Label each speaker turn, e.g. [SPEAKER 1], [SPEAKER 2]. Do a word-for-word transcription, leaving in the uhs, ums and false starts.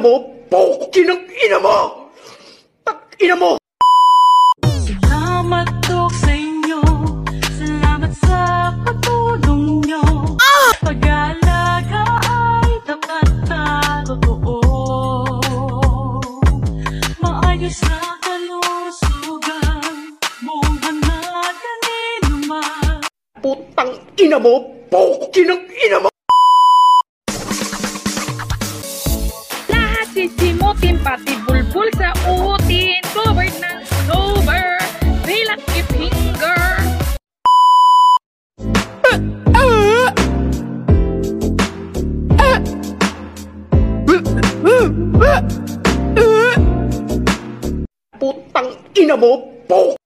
[SPEAKER 1] mo, pukin ang ina mo! Tak ina mo!
[SPEAKER 2] Salamat po sa inyo, salamat sa patulong nyo. Ah! Pag-aalaga ay tapat na totoo. Maayos na kalusugan, buong hanad kanino man.
[SPEAKER 1] Putang ina mo, pukin ang ina mo!
[SPEAKER 3] Lahat sisimutin, pati bulbul sa utin, covered ng snowber, bilat finger.
[SPEAKER 1] Putang ina mo, puk!